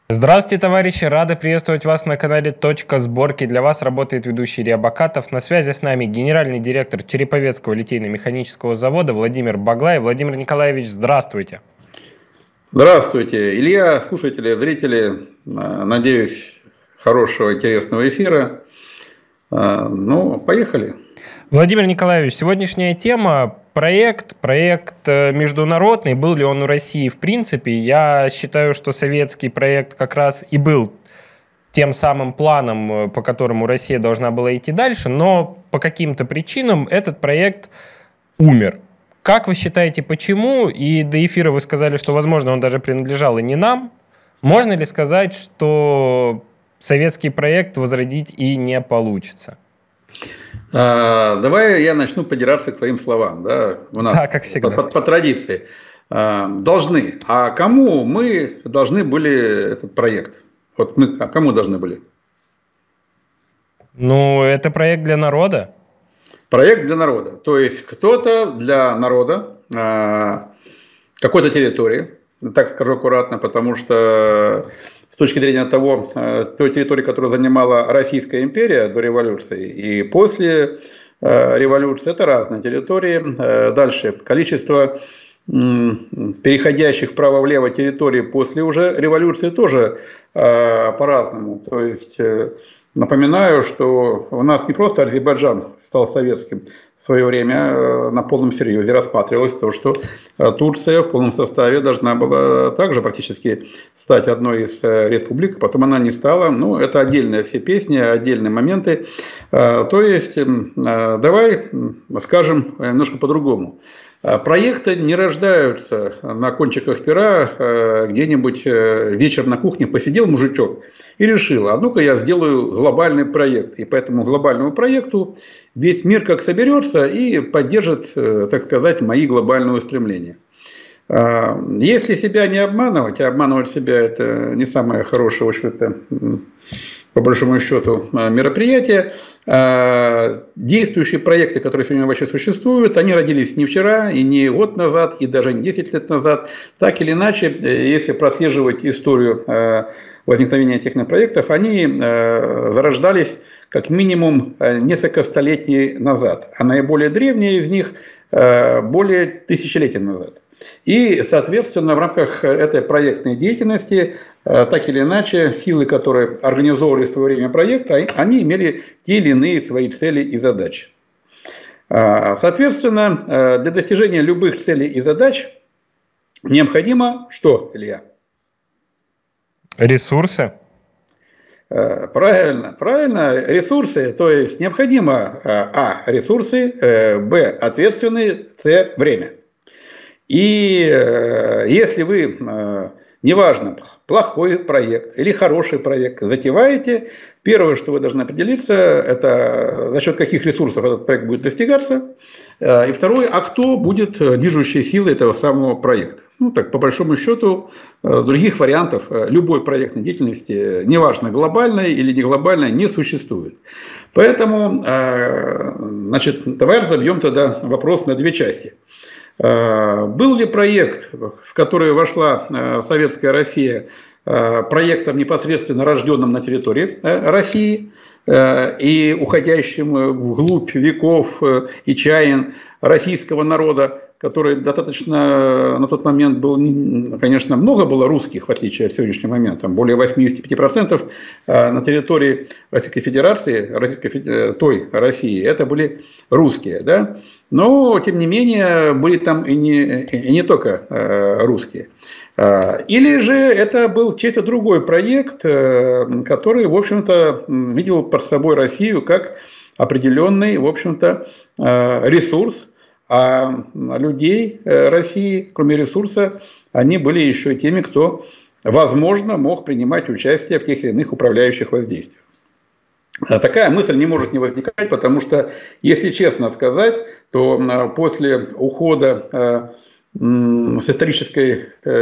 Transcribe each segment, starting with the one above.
Здравствуйте, товарищи! Рады приветствовать вас на канале «Точка сборки». Для вас работает ведущий Илья Бакатов. На связи с нами генеральный директор Череповецкого литейно-механического завода Владимир Баглай. Владимир Николаевич, здравствуйте! Здравствуйте, Илья, слушатели, зрители. Надеюсь, хорошего, интересного эфира. Ну, поехали. Владимир Николаевич, сегодняшняя тема – проект международный. Был ли он у России в принципе? Я считаю, что советский проект как раз и был тем самым планом, по которому Россия должна была идти дальше, но по каким-то причинам этот проект умер. Как вы считаете, почему? И до эфира вы сказали, что, возможно, он даже принадлежал и не нам. Можно ли сказать, что советский проект возродить и не получится? Давай я начну подираться к твоим словам. Да? У нас да, как всегда. По традиции. Должны. А кому мы должны были этот проект? Вот мы кому должны были? Ну, это проект для народа. Проект для народа. То есть кто-то для народа какой-то территории, так скажу аккуратно, потому что с точки зрения той территории, которую занимала Российская империя до революции и после революции, это разные территории. Дальше количество переходящих вправо-влево территорий после уже революции тоже по-разному. То есть напоминаю, что у нас не просто Азербайджан стал советским. В свое время на полном серьезе рассматривалось то, что Турция в полном составе должна была также практически стать одной из республик, потом она не стала. Ну, это отдельные все песни, отдельные моменты. То есть, давай скажем немножко по-другому. Проекты не рождаются на кончиках пера, где-нибудь вечером на кухне посидел мужичок и решил, а ну-ка я сделаю глобальный проект. И по этому глобальному проекту весь мир как соберется и поддержит, так сказать, мои глобальные устремления. Если себя не обманывать, а обманывать себя это не самое хорошее, в общем-то, по большому счету, мероприятие. Действующие проекты, которые сегодня вообще существуют, они родились не вчера, и не год назад, и даже не 10 лет назад. Так или иначе, если прослеживать историю возникновения этих проектов, они зарождались как минимум несколько столетий назад, а наиболее древние из них более тысячелетия назад. И, соответственно, в рамках этой проектной деятельности, так или иначе, силы, которые организовывали в свое время проект, они имели те или иные свои цели и задачи. Соответственно, для достижения любых целей и задач необходимо что, Илья? Ресурсы. Правильно, ресурсы, то есть необходимо ресурсы, ответственные, время. И если вы, неважно, плохой проект или хороший проект затеваете, первое, что вы должны определиться, это за счет каких ресурсов этот проект будет достигаться. И второе, а кто будет движущей силой этого самого проекта. Ну, так, по большому счету, других вариантов любой проектной деятельности, неважно, глобальной или не глобальной, не существует. Поэтому, значит, давай разобьем тогда вопрос на две части. Был ли проект, в который вошла Советская Россия, проектом непосредственно рожденным на территории России и уходящим вглубь веков и чаян российского народа, который достаточно на тот момент был, конечно, много было русских, в отличие от сегодняшнего момента, там более 85% на территории Российской Федерации, той России, это были русские, да? Но, тем не менее, были там и не только русские. Или же это был чей-то другой проект, который, в общем-то, видел под собой Россию как определенный, в общем-то, ресурс, а людей России, кроме ресурса, они были еще и теми, кто, возможно, мог принимать участие в тех или иных управляющих воздействиях. Такая мысль не может не возникать, потому что, если честно сказать, то после ухода с исторической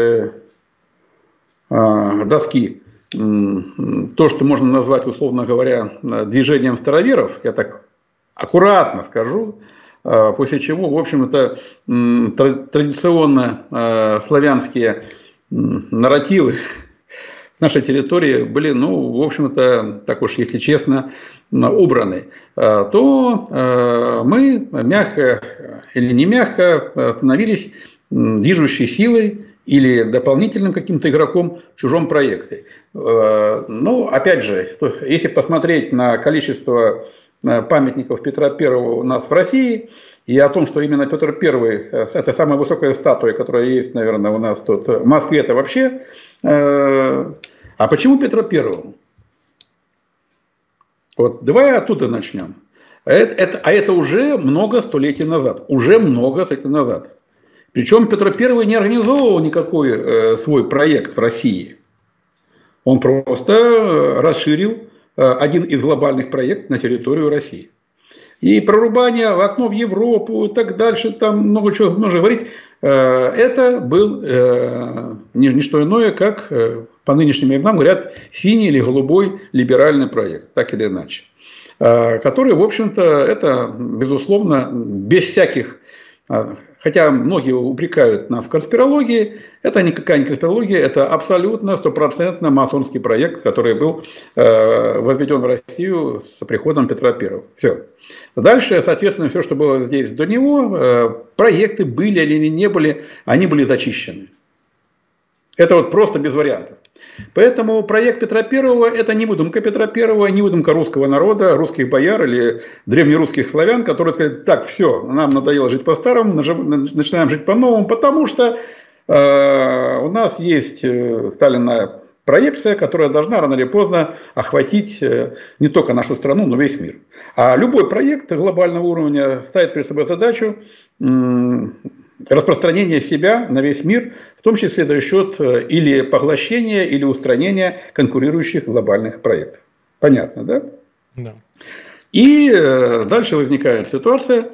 доски то, что можно назвать, условно говоря, движением староверов, я так аккуратно скажу, после чего, в общем-то, традиционно славянские нарративы с нашей территории были, ну, в общем-то, так уж, если честно, убраны, то мы мягко или не мягко становились движущей силой или дополнительным каким-то игроком в чужом проекте. Ну, опять же, если посмотреть на количество памятников Петра Первого у нас в России, и о том, что именно Петр Первый, это самая высокая статуя, которая есть, наверное, у нас тут в Москве, это вообще. А почему Петра Первого? Вот давай оттуда начнем. Это уже много столетий назад. Уже много столетий назад. Причем Петр Первый не организовывал никакой свой проект в России. Он просто расширил один из глобальных проектов на территорию России. И прорубание в окно в Европу и так дальше, там много чего можно говорить, это был не что иное, как по нынешним временам говорят, синий или голубой либеральный проект, так или иначе. Который, в общем-то, это, безусловно, без всяких, хотя многие упрекают нас в конспирологии, это никакая не конспирология, это абсолютно стопроцентно масонский проект, который был возведен в Россию с приходом Петра Первого. Все. Дальше, соответственно, все, что было здесь до него, проекты были или не были, они были зачищены. Это вот просто без вариантов. Поэтому проект Петра Первого – это не выдумка Петра Первого, не выдумка русского народа, русских бояр или древнерусских славян, которые сказали, так, все, нам надоело жить по-старому, начинаем жить по-новому, потому что у нас есть та или иная проекция, которая должна рано или поздно охватить не только нашу страну, но весь мир. А любой проект глобального уровня ставит перед собой задачу распространения себя на весь мир, в том числе за счет или поглощения, или устранения конкурирующих глобальных проектов. Понятно, да? Да. И дальше возникает ситуация,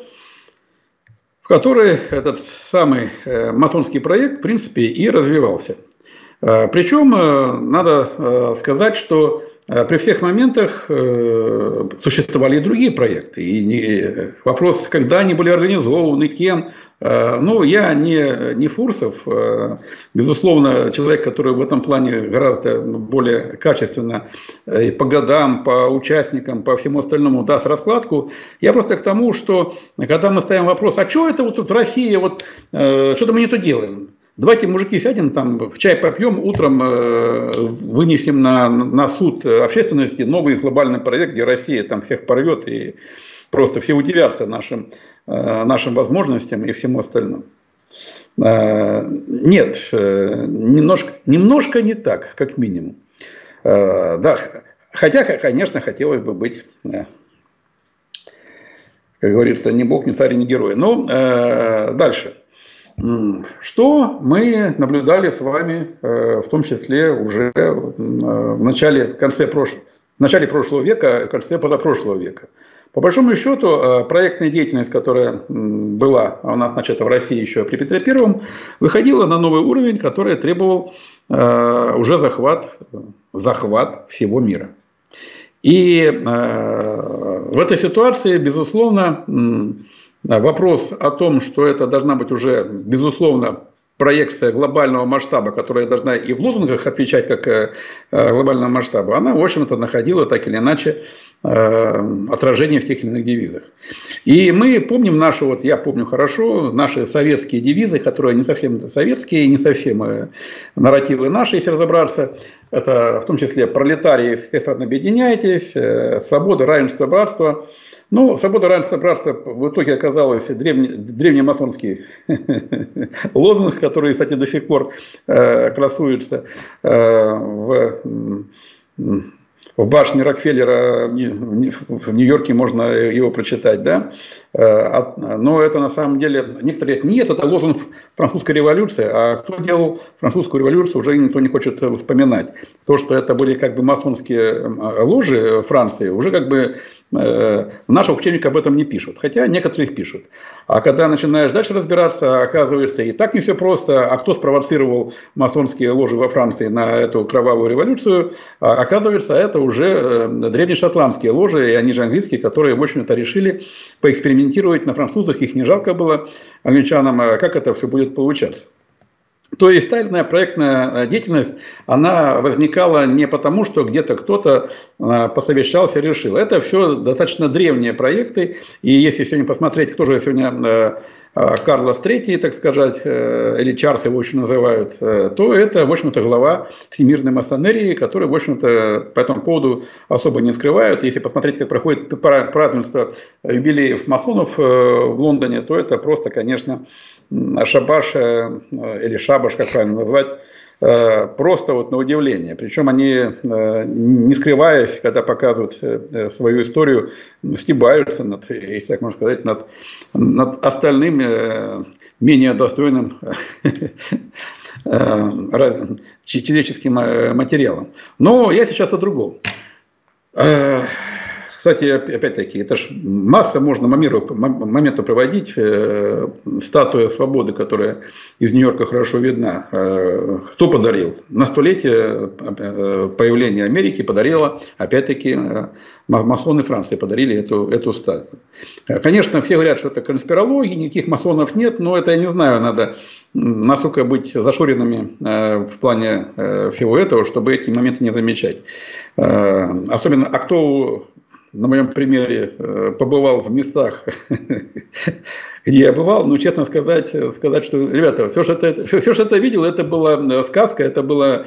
в которой этот самый масонский проект, в принципе, и развивался. Причем надо сказать, что при всех моментах существовали и другие проекты. И вопрос, когда они были организованы, кем. Ну, я не Фурсов, безусловно, человек, который в этом плане гораздо более качественно и по годам, по участникам, по всему остальному даст раскладку. Я просто к тому, что когда мы ставим вопрос, а что это вот тут в России, вот, что-то мы не то делаем. Давайте, мужики, сядем, там, чай попьем, утром вынесем на суд общественности новый глобальный проект, где Россия там всех порвет и просто все удивятся нашим возможностям и всему остальному. Нет, немножко не так, как минимум. Да, хотя, конечно, хотелось бы быть, как говорится, ни бог, ни царь, ни герой. Но дальше. Что мы наблюдали с вами, в том числе уже в начале прошлого века, в конце позапрошлого века. По большому счету, проектная деятельность, которая была у нас начата в России еще при Петре Первом, выходила на новый уровень, который требовал уже захват всего мира. И в этой ситуации, безусловно, вопрос о том, что это должна быть уже, безусловно, проекция глобального масштаба, которая должна и в лозунгах отвечать как глобального масштаба, она, в общем-то, находила так или иначе отражение в тех или иных девизах. И мы помним я помню хорошо, наши советские девизы, которые не совсем советские, не совсем нарративы наши, если разобраться. Это в том числе пролетарии всех стран объединяйтесь, свобода, равенство, братство. Ну, свобода, равенство, братство в итоге оказалось древнемасонский лозунг, который, кстати, до сих пор красуется в башне Рокфеллера в Нью-Йорке, можно его прочитать, да? Но это на самом деле, некоторые говорят, нет, это лозунг французской революции, а кто делал французскую революцию, уже никто не хочет вспоминать. То, что это были как бы масонские ложи Франции, уже как бы наши учебники об этом не пишут, хотя некоторые их пишут. А когда начинаешь дальше разбираться, оказывается, и так не все просто, а кто спровоцировал масонские ложи во Франции на эту кровавую революцию, оказывается, это уже древнешотландские ложи, и они же английские, которые, в общем-то, решили поэкспериментировать на французах, их не жалко было англичанам, как это все будет получаться. То есть тайная проектная деятельность, она возникала не потому, что где-то кто-то посовещался и решил. Это все достаточно древние проекты. И если сегодня посмотреть, кто же сегодня Карлос III, так сказать, или Чарльз его еще называют, то это, в общем-то, глава всемирной масонерии, который, в общем-то, по этому поводу особо не скрывают. Если посмотреть, как проходит празднество юбилеев масонов в Лондоне, то это просто, конечно, шабаш или шабаш, как правильно назвать, просто вот на удивление. Причем они, не скрываясь, когда показывают свою историю, стебаются над, если так можно сказать, над остальным менее достойным человеческим материалом. Но я сейчас о другом. Кстати, опять-таки, это ж масса можно моментов проводить. Статуя свободы, которая из Нью-Йорка хорошо видна. Кто подарил? На столетие появления Америки подарила, опять-таки, масоны Франции подарили эту статую. Конечно, все говорят, что это конспирология, никаких масонов нет, но это, я не знаю, надо насколько быть зашоренными в плане всего этого, чтобы эти моменты не замечать. Особенно, а кто... На моем примере побывал в местах, где я бывал, но честно сказать, что, ребята, все, что это видел, это была сказка, это было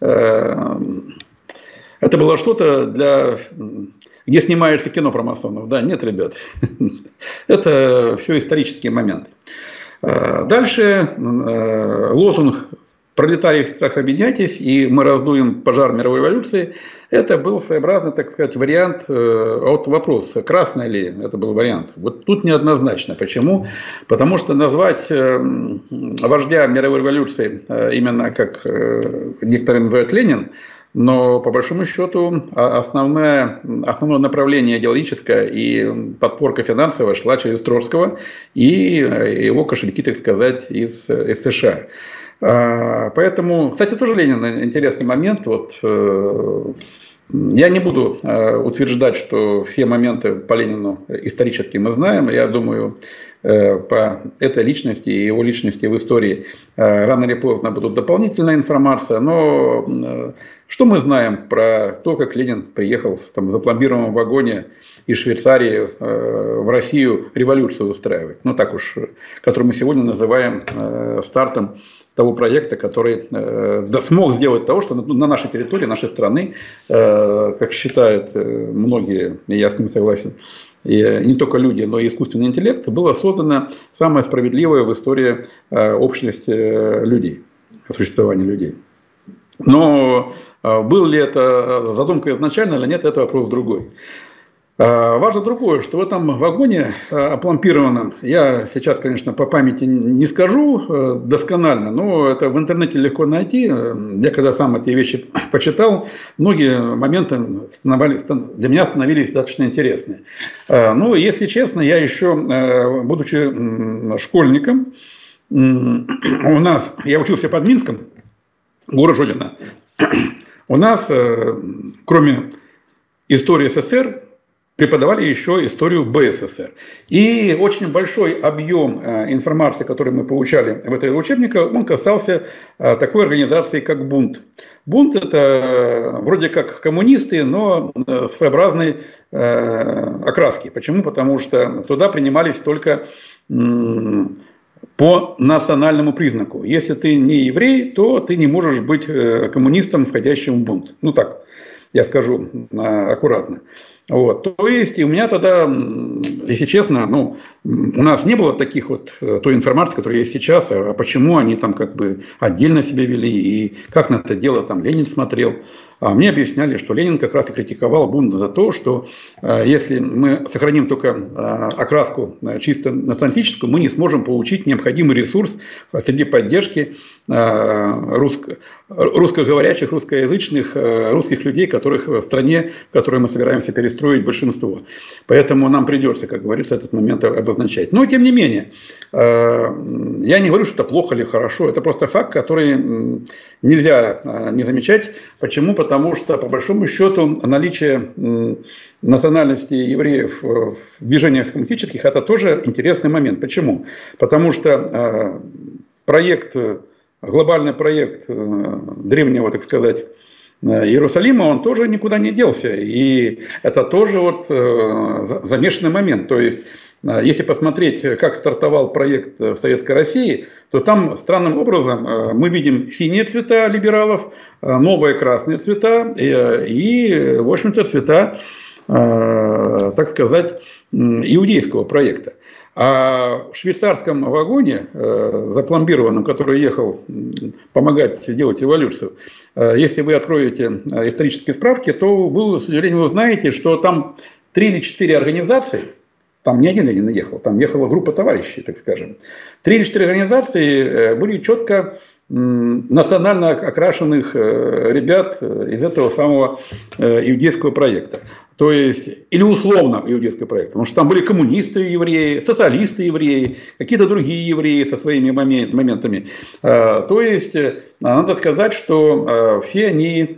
что-то, где снимается кино про масонов. Да, нет, ребят, это все исторический момент. Дальше лозунг «Пролетарии, объединяйтесь, и мы раздуем пожар мировой революции». Это был своеобразный, так сказать, вариант от вопроса, красный ли это был вариант. Вот тут неоднозначно. Почему? Потому что назвать вождя мировой революции именно как некоторые называют Ленин, но по большому счету основное направление идеологическое и подпорка финансовая шла через Троцкого и его кошельки, так сказать, из США. Поэтому, кстати, тоже Ленин интересный момент. Вот, я не буду утверждать, что все моменты по Ленину исторически мы знаем. Я думаю, по этой личности и его личности в истории рано или поздно будет дополнительная информация. Но что мы знаем про то, как Ленин приехал в запломбированном вагоне из Швейцарии в Россию революцию устраивать? Ну так уж, которую мы сегодня называем стартом того проекта, который смог сделать того, что на нашей территории, нашей страны, как считают многие, и я с ним согласен, и не только люди, но и искусственный интеллект, было создано самое справедливое в истории общности людей, существования людей. Но был ли это задумка изначально или нет, это вопрос другой. Важно другое, что в этом вагоне опломбированном, я сейчас, конечно, по памяти не скажу досконально, но это в интернете легко найти. Я когда сам эти вещи почитал, многие моменты для меня становились достаточно интересные. Но, если честно, я еще, будучи школьником, я учился под Минском, город Жодино. У нас, кроме истории СССР, преподавали еще историю БССР. И очень большой объем информации, который мы получали в этой учебнике, он касался такой организации, как бунт. Бунт – это вроде как коммунисты, но своеобразной окраски. Почему? Потому что туда принимались только по национальному признаку. Если ты не еврей, то ты не можешь быть коммунистом, входящим в бунт. Ну так, я скажу аккуратно. Вот. То есть, и у меня тогда, если честно, у нас не было таких той информации, которая есть сейчас, а почему они там как бы отдельно себя вели, и как на это дело там Ленин смотрел. А мне объясняли, что Ленин как раз и критиковал бунт за то, что если мы сохраним только окраску чисто националистическую, мы не сможем получить необходимый ресурс среди поддержки русскоговорящих, русскоязычных, русских людей, которых в стране, в которой мы собираемся перестроить, большинство. Поэтому нам придется, как говорится, этот момент обозначать. Но, тем не менее, я не говорю, что это плохо или хорошо. Это просто факт, который нельзя не замечать. Почему? Потому что, по большому счету, наличие национальности евреев в движениях коммунистических – это тоже интересный момент. Почему? Потому что проект глобальный проект древнего, так сказать, Иерусалима, он тоже никуда не делся. И это тоже вот замешанный момент. То есть, если посмотреть, как стартовал проект в Советской России, то там странным образом мы видим синие цвета либералов, новые красные цвета и в общем-то, цвета, так сказать, иудейского проекта. А в швейцарском вагоне, запломбированном, который ехал помогать делать революцию, если вы откроете исторические справки, то вы, к сожалению, узнаете, что там 3 или 4 организации, там не один Ленин ехал, там ехала группа товарищей, так скажем. 3 или 4 организации были четко национально окрашенных ребят из этого самого иудейского проекта. То есть, или условно иудейского проекта. Потому что там были коммунисты евреи, социалисты евреи, какие-то другие евреи со своими моментами. То есть, надо сказать, что все они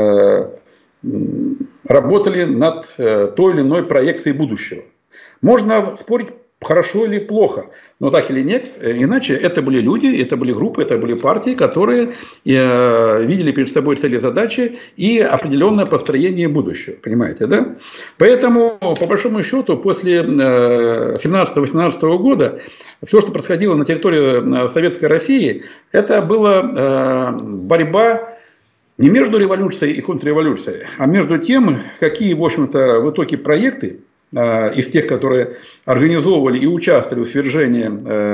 работали над той или иной проекцией будущего. Можно спорить, хорошо или плохо, но так или нет, иначе это были люди, это были группы, это были партии, которые видели перед собой цели, задачи и определенное построение будущего, понимаете, да? Поэтому, по большому счету, после 17-18 года все, что происходило на территории Советской России, это была борьба не между революцией и контрреволюцией, а между тем, какие, в общем-то, в итоге проекты из тех, которые организовывали и участвовали в свержении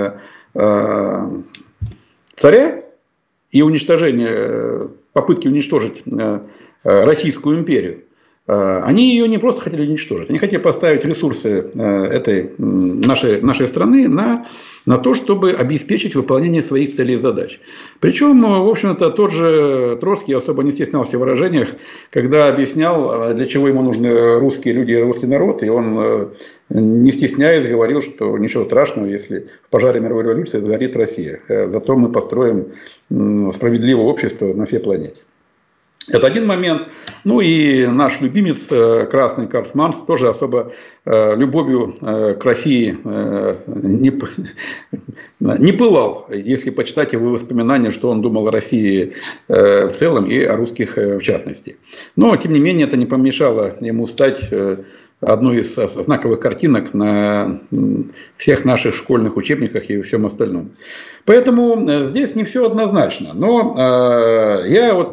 царя и уничтожении, попытки уничтожить Российскую империю, они ее не просто хотели уничтожить, они хотели поставить ресурсы этой нашей страны на то, чтобы обеспечить выполнение своих целей и задач. Причем, в общем-то, тот же Троцкий особо не стеснялся в выражениях, когда объяснял, для чего ему нужны русские люди и русский народ, и он, не стесняясь, говорил, что ничего страшного, если в пожаре мировой революции сгорит Россия. Зато мы построим справедливое общество на всей планете. Это один момент. Ну и наш любимец, красный Карл Маркс, тоже особо любовью к России не пылал, если почитать его воспоминания, что он думал о России в целом и о русских в частности. Но, тем не менее, это не помешало ему стать одной из знаковых картинок на всех наших школьных учебниках и всем остальном. Поэтому здесь не все однозначно. Но я вот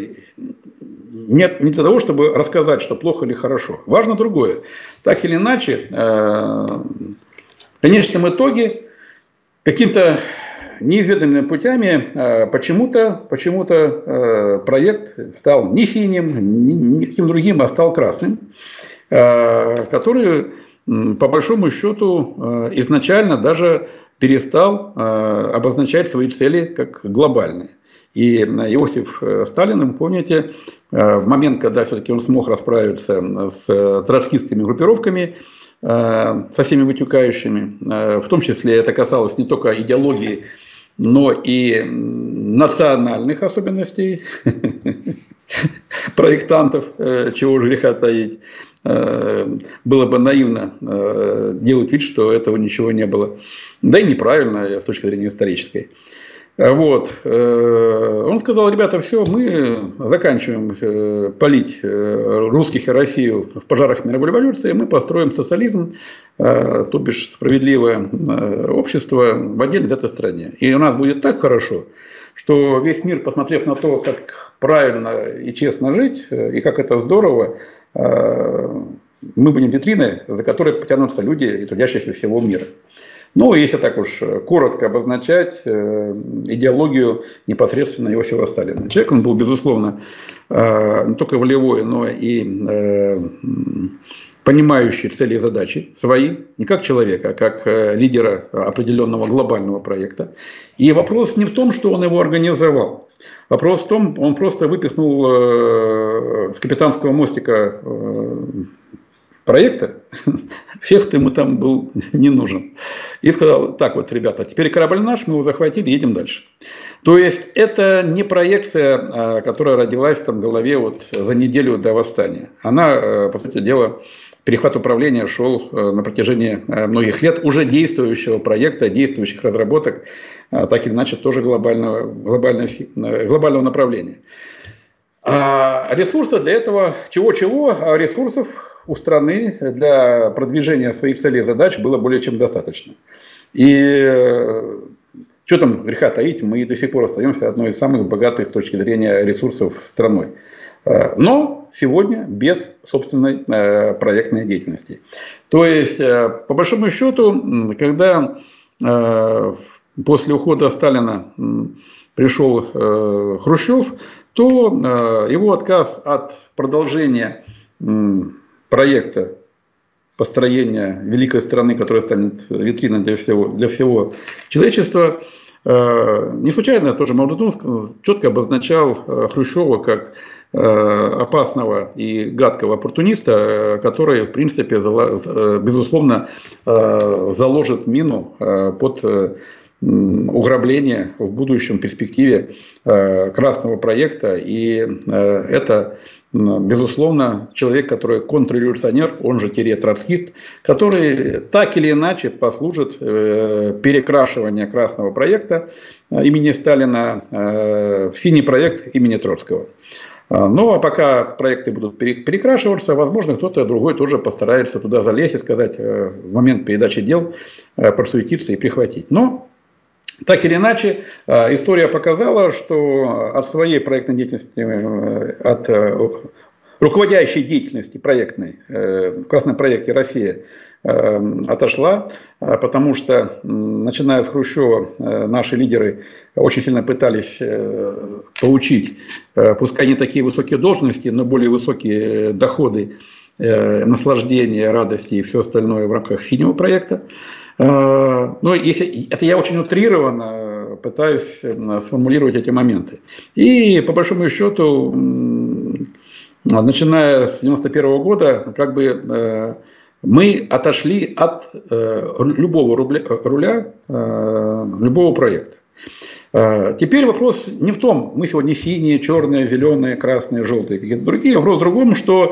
не для того, чтобы рассказать, что плохо или хорошо. Важно другое. Так или иначе, в конечном итоге, каким-то неизведанными путями почему-то проект стал не синим, ни каким другим, а стал красным, который, по большому счету, изначально даже перестал обозначать свои цели как глобальные. И Иосиф Сталин, вы помните, в момент, когда все-таки он смог расправиться с троцкистскими группировками, со всеми вытекающими, в том числе это касалось не только идеологии, но и национальных особенностей проектантов, чего же греха таить. Было бы наивно делать вид, что этого ничего не было. Да и неправильно с точки зрения исторической. Вот. Он сказал: ребята, все, мы заканчиваем палить русских и Россию в пожарах мировой революции, мы построим социализм, то бишь справедливое общество в отдельно взятой стране. И у нас будет так хорошо, что весь мир, посмотрев на то, как правильно и честно жить, и как это здорово, мы будем витриной, за которой потянутся люди и трудящиеся всего мира. Ну, если так уж коротко обозначать идеологию непосредственно Иосифа Сталина. Человек он был, безусловно, не только волевой, но и понимающий цели и задачи свои, не как человека, а как лидера определенного глобального проекта. И вопрос не в том, что он его организовал. Вопрос в том, он просто выпихнул с капитанского мостика проекта всех, кто ему там был не нужен. И сказал: так вот, ребята, теперь корабль наш, мы его захватили, едем дальше. То есть, это не проекция, которая родилась там в голове вот за неделю до восстания. Она, по сути дела, перехват управления шел на протяжении многих лет уже действующего проекта, действующих разработок, так или иначе тоже глобального направления. А ресурсов для этого, чего-чего, а ресурсов у страны для продвижения своих целей и задач было более чем достаточно. И что там греха таить, мы до сих пор остаемся одной из самых богатых с точки зрения ресурсов страной. Но сегодня без собственной проектной деятельности. То есть, по большому счету, когда после ухода Сталина пришел Хрущев, то его отказ от продолжения проекта построения великой страны, которая станет витриной для всего человечества, не случайно тоже Мао Цзэдун четко обозначал Хрущева как опасного и гадкого оппортуниста, который, в принципе, безусловно, заложит мину под угробление в будущем перспективе красного проекта. И это, безусловно, человек, который контрреволюционер, он же троцкист, который так или иначе послужит перекрашиванию красного проекта имени Сталина в синий проект имени Троцкого. Ну, а пока проекты будут перекрашиваться, возможно, кто-то другой тоже постарается туда залезть и сказать в момент передачи дел, просуетиться и прихватить. Но, так или иначе, история показала, что от своей проектной деятельности, от руководящей деятельности проектной в красном проекте Россия отошла, потому что, начиная с Хрущева, наши лидеры очень сильно пытались получить, пускай не такие высокие должности, но более высокие доходы, наслаждения, радости и все остальное в рамках синего проекта. Но если, это я очень утрированно пытаюсь сформулировать эти моменты. И по большому счету, начиная с 1991 года, как бы мы отошли от любого руля, любого проекта. Теперь вопрос не в том, мы сегодня синие, черные, зеленые, красные, желтые, какие-то другие. Вопрос в другом, что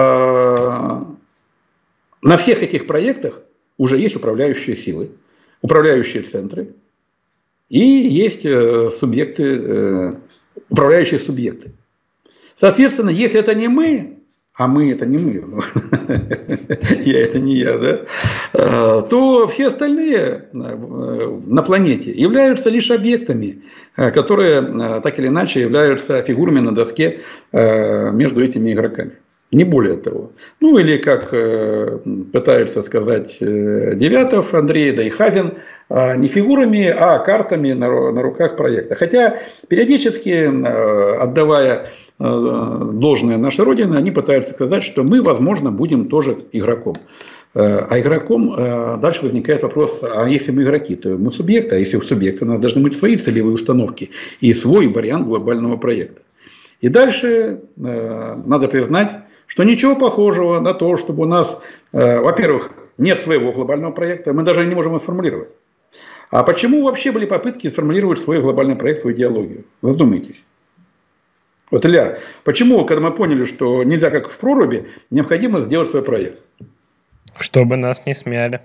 на всех этих проектах уже есть управляющие силы, управляющие центры и есть субъекты, управляющие субъекты. Соответственно, если это не мы, а мы это не мы, я это не я, да, то все остальные на планете являются лишь объектами, которые так или иначе являются фигурами на доске между этими игроками. Не более того. Ну или как пытаются сказать Девятов, Андрей, да и Хазин, не фигурами, а картами на руках проекта. Хотя периодически, отдавая должное нашей Родине, они пытаются сказать, что мы, возможно, будем тоже игроком. А игроком дальше возникает вопрос, а если мы игроки, то мы субъекты, а если у субъекта, у нас должны быть свои целевые установки и свой вариант глобального проекта. И дальше надо признать, что ничего похожего на то, чтобы у нас, во-первых, нет своего глобального проекта, мы даже не можем его сформулировать. А почему вообще были попытки сформулировать свой глобальный проект, свою идеологию? Задумайтесь. Вот, Илья, почему, когда мы поняли, что нельзя как в проруби, необходимо сделать свой проект? Чтобы нас не смяли.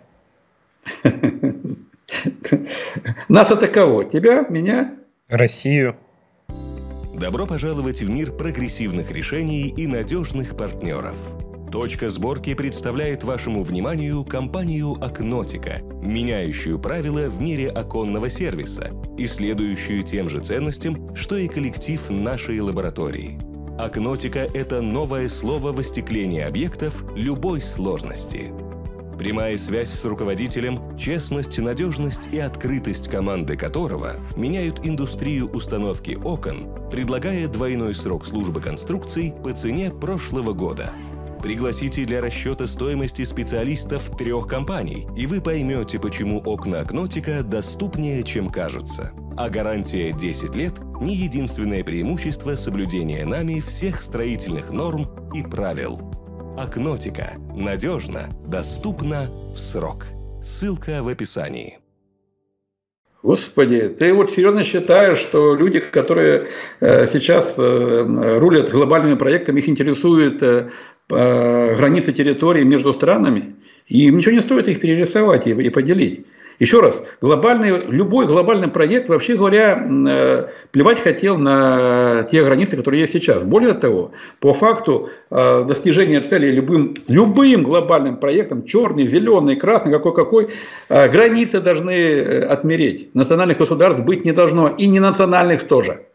Нас это кого? Тебя, меня? Россию. Добро пожаловать в мир прогрессивных решений и надежных партнеров. Точка сборки представляет вашему вниманию компанию Акнотика, меняющую правила в мире оконного сервиса и следующую тем же ценностям, что и коллектив нашей лаборатории. Акнотика – это новое слово в остеклении объектов любой сложности. Прямая связь с руководителем, честность, надежность и открытость команды которого меняют индустрию установки окон, предлагая двойной срок службы конструкций по цене прошлого года. Пригласите для расчета стоимости специалистов 3 компаний, и вы поймете, почему окна Акнотика доступнее, чем кажутся. А гарантия 10 лет – не единственное преимущество соблюдения нами всех строительных норм и правил. Акнотика. Надежно, доступно, в срок. Ссылка в описании. Господи, ты вот серьезно считаешь, что люди, которые сейчас рулят глобальными проектами, их интересует границы территории между странами, и им ничего не стоит их перерисовать и поделить. Еще раз, любой глобальный проект, вообще говоря, плевать хотел на те границы, которые есть сейчас. Более того, по факту достижения целей любым глобальным проектом, черный, зеленый, красный, какой, границы должны отмереть. Национальных государств быть не должно, и не национальных тоже.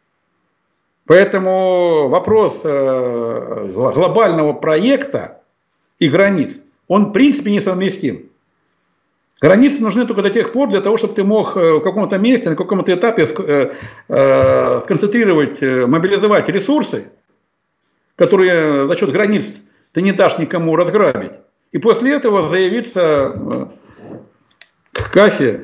Поэтому вопрос глобального проекта и границ, он в принципе несовместим. Границы нужны только до тех пор, для того, чтобы ты мог в каком-то месте, на каком-то этапе сконцентрировать, мобилизовать ресурсы, которые за счет границ ты не дашь никому разграбить. И после этого заявиться к кассе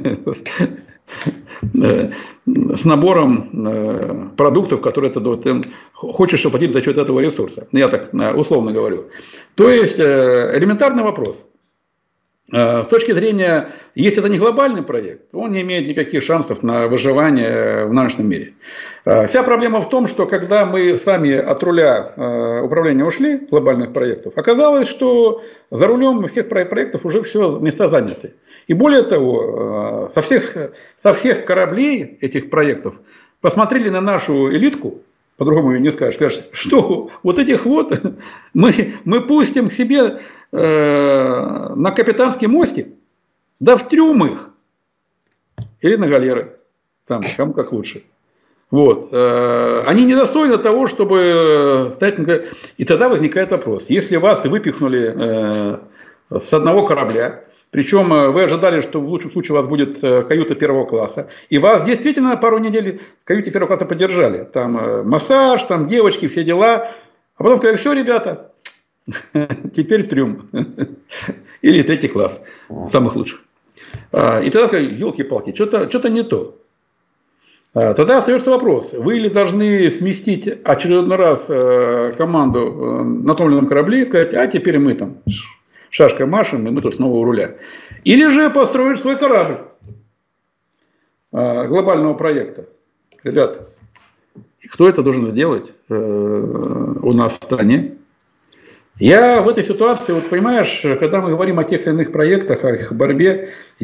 с набором продуктов, которые ты хочешь оплатить за счет этого ресурса. Я так условно говорю. То есть элементарный вопрос. С точки зрения, если это не глобальный проект, он не имеет никаких шансов на выживание в нынешнем мире. Вся проблема в том, что когда мы сами от руля управления ушли, глобальных проектов, оказалось, что за рулем всех проектов уже все места заняты. И более того, со всех кораблей этих проектов посмотрели на нашу элитку, по-другому не скажешь, что вот этих вот мы пустим к себе на капитанский мостик, да в трюм их, или на галеры, там, кому как лучше. Вот. Они недостойны того, чтобы стать... И тогда возникает вопрос, если вас выпихнули с одного корабля, причем вы ожидали, что в лучшем случае у вас будет каюта первого класса. И вас действительно пару недель в каюте первого класса поддержали. Там массаж, там девочки, все дела. А потом сказали, все, ребята, теперь трюм. Или третий класс, самых лучших. И тогда сказали, елки-палки, что-то не то. Тогда остается вопрос, вы ли должны сместить очередной раз команду на том или ином корабле и сказать, а теперь мы там... шашкой машем, и мы тут снова у руля. Или же построить свой корабль глобального проекта. Ребята, кто это должен сделать у нас в стране? Я в этой ситуации, вот понимаешь, когда мы говорим о тех или иных проектах, о их борьбе,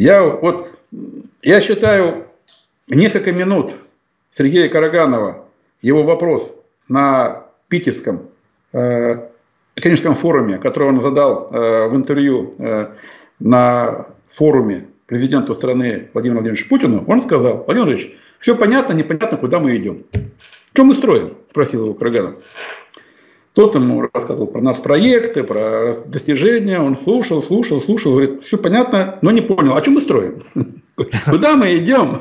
я считаю, несколько минут Сергея Караганова, его вопрос на питерском экономическом форуме, который он задал в интервью на форуме президенту страны Владимиру Владимировичу Путину, он сказал, Владимир Владимирович, все понятно, непонятно, куда мы идем. Что мы строим? Спросил его Караганов. Тот ему рассказывал про нацпроекты, про достижения, он слушал, говорит, все понятно, но не понял, а что мы строим? Куда мы идем?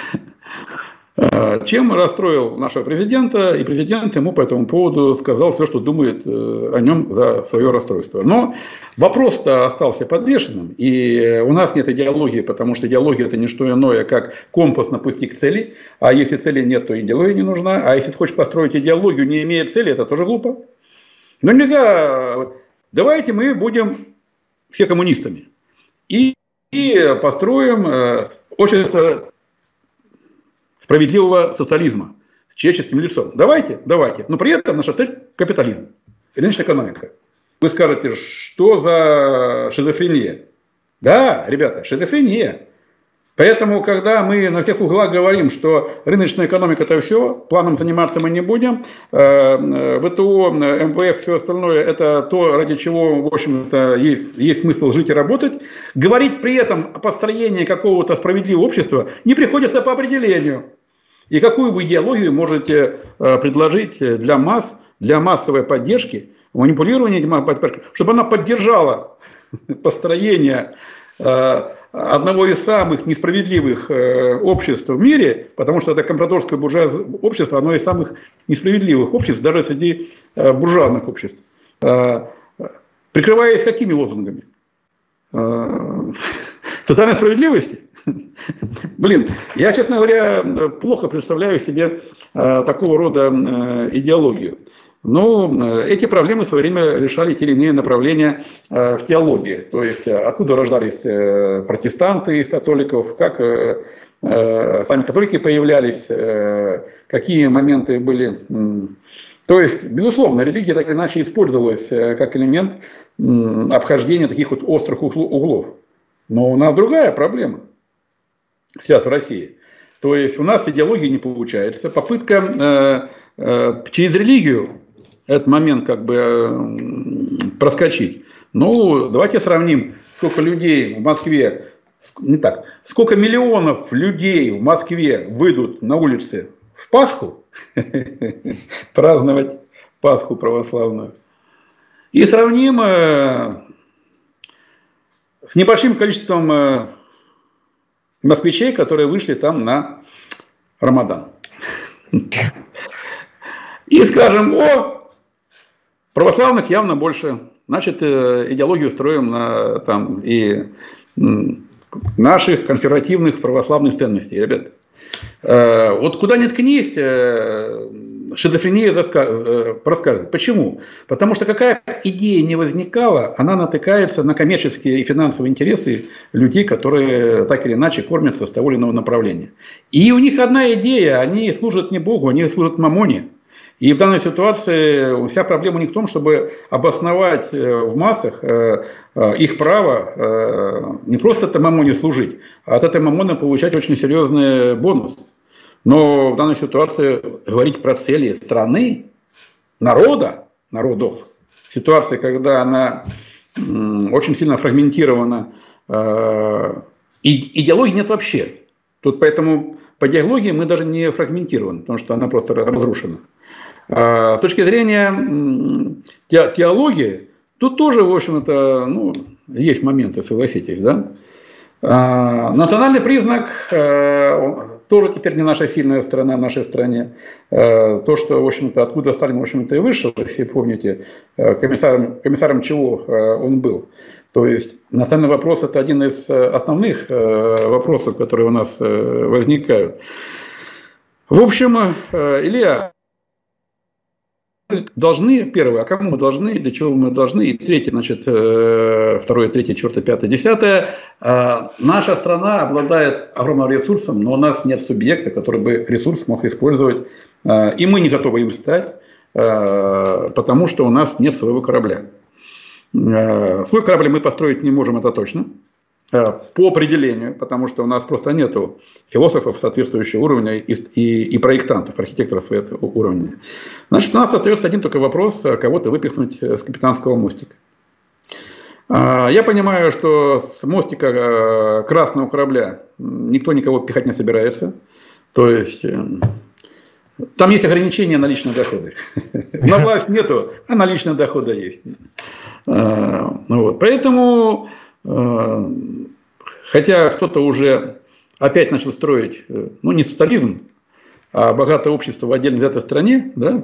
Чем расстроил нашего президента, и президент ему по этому поводу сказал все, что думает о нем за свое расстройство. Но вопрос-то остался подвешенным, и у нас нет идеологии, потому что идеология это не что иное, как компас на пути к цели, а если цели нет, то идеология не нужна, а если ты хочешь построить идеологию, не имея цели, это тоже глупо. Но нельзя, давайте мы будем все коммунистами и построим общество справедливого социализма с человеческим лицом. Давайте. Но при этом наша цель – капитализм, рыночная экономика. Вы скажете, что за шизофрения? Да, ребята, шизофрения. Поэтому, когда мы на всех углах говорим, что рыночная экономика – это все, планом заниматься мы не будем, ВТО, МВФ, все остальное – это то, ради чего, в общем-то, есть смысл жить и работать, говорить при этом о построении какого-то справедливого общества не приходится по определению. И какую вы идеологию можете предложить для масс, для массовой поддержки, манипулирования, чтобы она поддержала построение одного из самых несправедливых обществ в мире, потому что это компрадорское буржуазное общество, одно из самых несправедливых обществ, даже среди буржуазных обществ. Прикрываясь какими лозунгами? Социальной справедливости? Блин, я, честно говоря, плохо представляю себе такого рода идеологию. Но эти проблемы в свое время решали те или иные направления в теологии. То есть, откуда рождались протестанты из католиков, как сами католики появлялись, какие моменты были То есть, безусловно, религия так или иначе использовалась как элемент обхождения таких вот острых углов. Но у нас другая проблема сейчас в России. То есть у нас с идеологией не получается. Попытка через религию этот момент как бы проскочить. Ну, давайте сравним, сколько людей в Москве, не так, сколько миллионов людей в Москве выйдут на улицы в Пасху, праздновать Пасху православную, и сравним с небольшим количеством москвичей, которые вышли там на Рамадан. И скажем, православных явно больше, значит, идеологию строим на там, и наших консервативных православных ценностей, ребят. Вот куда ни ткнись, шизофрения проскальзывает. Почему? Потому что какая идея не возникала, она натыкается на коммерческие и финансовые интересы людей, которые так или иначе кормятся с того или иного направления. И у них одна идея, они служат не Богу, они служат мамоне. И в данной ситуации вся проблема не в том, чтобы обосновать в массах их право не просто этой мамоне служить, а от этой мамоны получать очень серьезный бонус. Но в данной ситуации говорить про цели страны, народов, ситуации, когда она очень сильно фрагментирована, идеологии нет вообще. Тут поэтому по идеологии мы даже не фрагментированы, потому что она просто разрушена. С точки зрения теологии, тут тоже, в общем-то, есть моменты, согласитесь, да? Национальный признак тоже теперь не наша сильная сторона в нашей стране. То, что, в общем-то, откуда Сталин, в общем-то, и вышел, если помните, комиссаром чего он был. То есть национальный вопрос – это один из основных вопросов, которые у нас возникают. В общем, Илья, мы должны, первое, а кому мы должны, для чего мы должны, и третье, значит, второе, третье, четвертое, пятое, десятое. Наша страна обладает огромным ресурсом, но у нас нет субъекта, который бы ресурс мог использовать, и мы не готовы им стать, потому что у нас нет своего корабля. Свой корабль мы построить не можем, это точно. По определению, потому что у нас просто нету философов соответствующего уровня и проектантов, архитекторов этого уровня. Значит, у нас остается один только вопрос, кого-то выпихнуть с капитанского мостика. Я понимаю, что с мостика красного корабля никто никого пихать не собирается. То есть там есть ограничения на личные доходы. На власть нету, а на личные доходы есть. Поэтому... Хотя кто-то уже опять начал строить, не социализм, а богатое общество в отдельно взятой стране, да,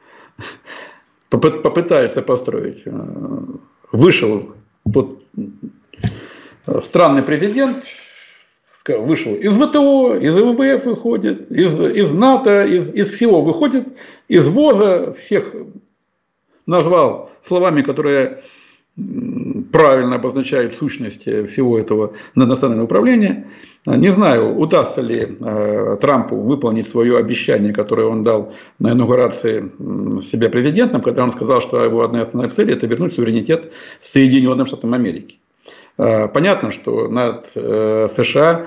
попытается построить. Вышел тот странный президент, вышел из ВТО, из ВВФ выходит, из НАТО, из всего выходит, из ВОЗа, всех назвал словами, которые правильно обозначают сущность всего этого национального управления. Не знаю, удастся ли Трампу выполнить свое обещание, которое он дал на инаугурации себя президентом, когда он сказал, что его одна основная цель – это вернуть суверенитет Соединенным Штатам Америки. Понятно, что над США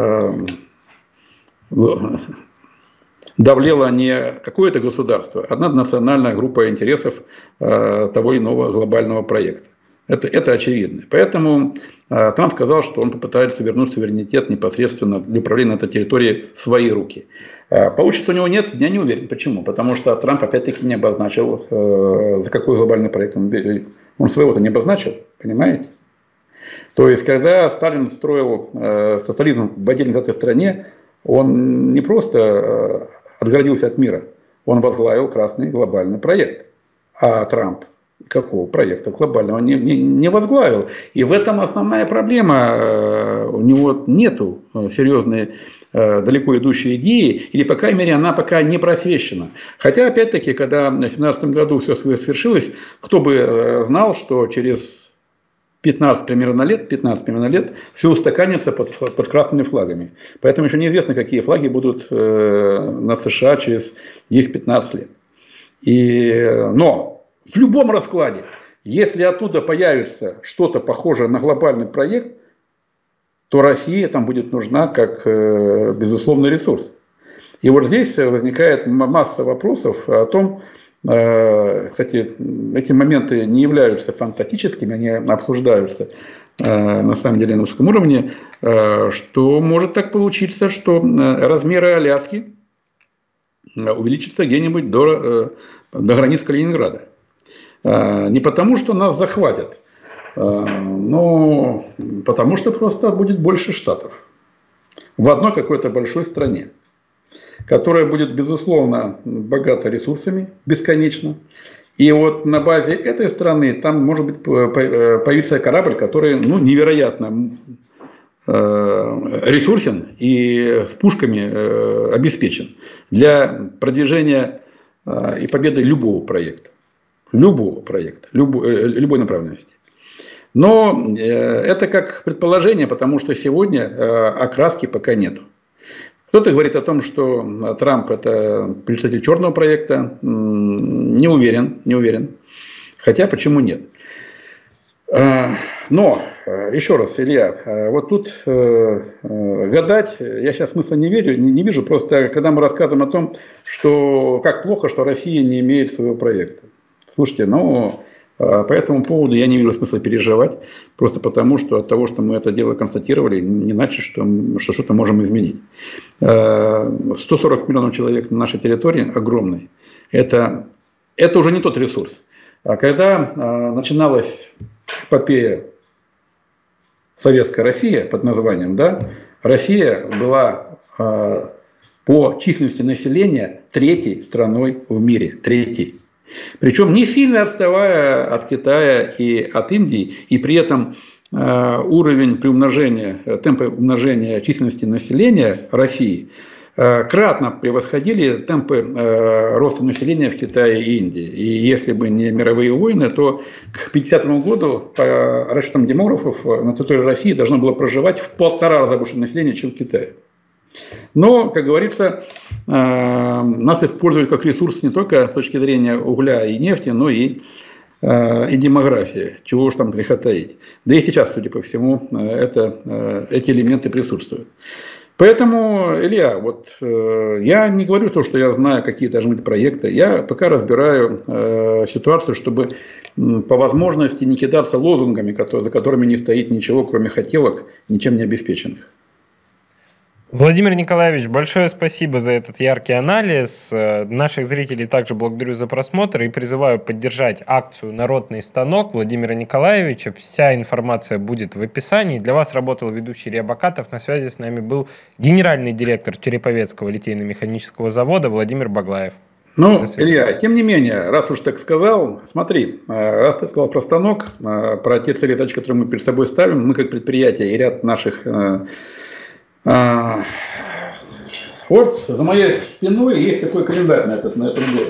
давлело не какое-то государство, а наднациональная группа интересов того или иного глобального проекта. Это очевидно. Поэтому Трамп сказал, что он попытается вернуть суверенитет непосредственно для управления на этой территории в свои руки. Получится у него нет, я не уверен. Почему? Потому что Трамп опять-таки не обозначил, за какой глобальный проект он своего-то не обозначил, понимаете? То есть, когда Сталин строил социализм в отдельной взятой стране, он не просто отгородился от мира, он возглавил красный глобальный проект. А Трамп какого проекта глобального не возглавил. И в этом основная проблема. У него нету серьезной, далеко идущей идеи, или, по крайней мере, она пока не просвещена. Хотя, опять-таки, когда в 2017 году все свершилось, кто бы знал, что через 15 примерно лет все устаканится под красными флагами. Поэтому еще неизвестно, какие флаги будут над США через 10-15 лет. Но в любом раскладе, если оттуда появится что-то похожее на глобальный проект, то Россия там будет нужна как безусловный ресурс. И вот здесь возникает масса вопросов о том, кстати, эти моменты не являются фантастическими, они обсуждаются на самом деле на высоком уровне, что может так получиться, что размеры Аляски увеличатся где-нибудь до границ Калининграда. Не потому, что нас захватят, но потому, что просто будет больше штатов в одной какой-то большой стране, которая будет, безусловно, богата ресурсами бесконечно. И вот на базе этой страны там может быть появится корабль, который невероятно ресурсен и с пушками обеспечен для продвижения и победы любого проекта. Любой направленности. Но это как предположение, потому что сегодня окраски пока нету. Кто-то говорит о том, что Трамп это представитель черного проекта. Не уверен. Хотя почему нет? Но, еще раз, Илья, вот тут гадать, я сейчас смысла не вижу, просто когда мы рассказываем о том, что как плохо, что Россия не имеет своего проекта. Слушайте, по этому поводу я не вижу смысла переживать, просто потому, что от того, что мы это дело констатировали, не значит, что что-то можем изменить. 140 миллионов человек на нашей территории огромный. Это уже не тот ресурс. А когда начиналась эпопея Советская Россия под названием, Россия была по численности населения третьей страной в мире. Третьей. Причем не сильно отставая от Китая и от Индии, и при этом уровень темпы умножения численности населения России кратно превосходили темпы роста населения в Китае и Индии. И если бы не мировые войны, то к 50 году, по расчетам демографов, на территории России должно было проживать в 1,5 раза больше населения, чем в Китае. Но, как говорится, нас используют как ресурс не только с точки зрения угля и нефти, но и демографии. Чего уж там греха таить. Да и сейчас, судя по всему, эти элементы присутствуют. Поэтому, Илья, я не говорю то, что я знаю, какие должны быть проекты. Я пока разбираю ситуацию, чтобы по возможности не кидаться лозунгами, за которыми не стоит ничего, кроме хотелок, ничем не обеспеченных. Владимир Николаевич, большое спасибо за этот яркий анализ. Наших зрителей также благодарю за просмотр и призываю поддержать акцию «Народный станок» Владимира Николаевича. Вся информация будет в описании. Для вас работал ведущий Илья Бакатов. На связи с нами был генеральный директор Череповецкого литейно-механического завода Владимир Баглаев. Илья, тем не менее, раз уж так сказал, смотри, раз ты сказал про станок, про те цели, которые мы перед собой ставим, мы как предприятие и ряд наших... Вот за моей спиной есть такой календарь на этот год,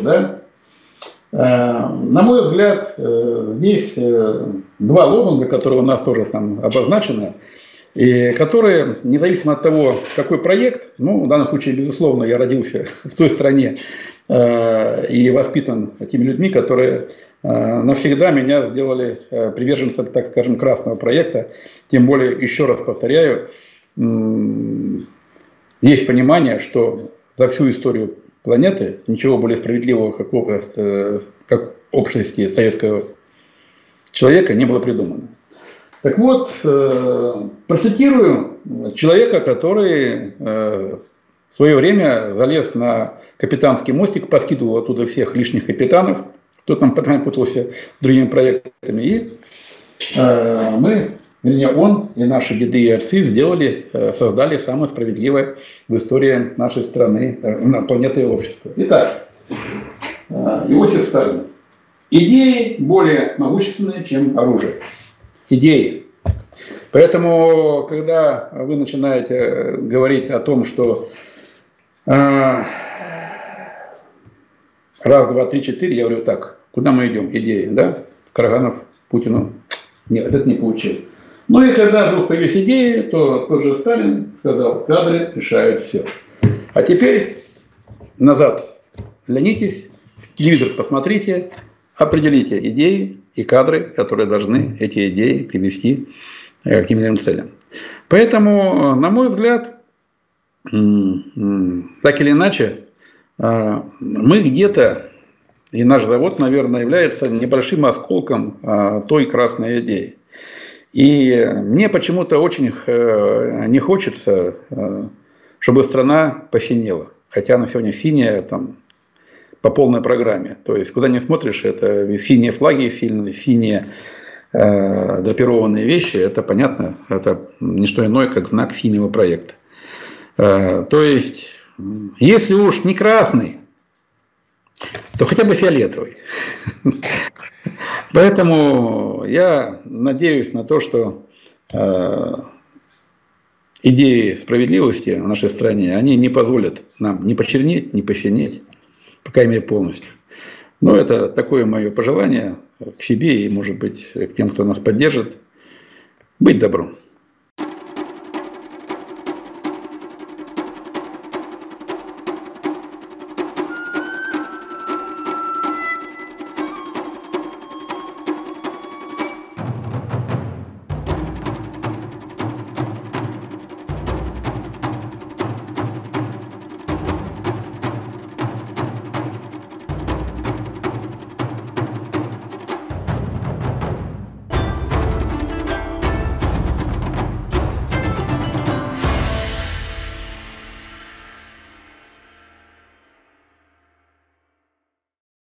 На мой взгляд, здесь два лозунга, которые у нас тоже там обозначены, и которые, независимо от того, какой проект, в данном случае, безусловно, я родился в той стране и воспитан теми людьми, которые навсегда меня сделали приверженцем, так скажем, красного проекта. Тем более, еще раз повторяю, есть понимание, что за всю историю планеты ничего более справедливого, как общности советского человека, не было придумано. Так вот, процитирую человека, который в свое время залез на капитанский мостик, поскидывал оттуда всех лишних капитанов, кто там путался с другими проектами, и он и наши деды и отцы создали самое справедливое в истории нашей страны, планеты и общества. Итак, Иосиф Сталин. Идеи более могущественные, чем оружие. Идеи. Поэтому, когда вы начинаете говорить о том, что раз, два, три, четыре, я говорю, так, куда мы идем? Идеи, Караганов, Путину. Нет, это не получилось. И когда вдруг появились идеи, то тот же Сталин сказал, кадры решают все. А теперь назад глянитесь телевизор посмотрите, определите идеи и кадры, которые должны эти идеи привести к тем или иным целям. Поэтому, на мой взгляд, так или иначе, мы где-то, и наш завод, наверное, является небольшим осколком той красной идеи. И мне почему-то очень не хочется, чтобы страна посинела. Хотя она сегодня синяя там, по полной программе. То есть, куда не смотришь, это синие флаги, синие драпированные вещи. Это понятно, это не что иное, как знак синего проекта. То есть, если уж не красный, то хотя бы фиолетовый. Поэтому я надеюсь на то, что идеи справедливости в нашей стране, они не позволят нам ни почернеть, ни посинеть, по крайней мере, полностью. Но это такое мое пожелание к себе и, может быть, к тем, кто нас поддержит. Быть добром.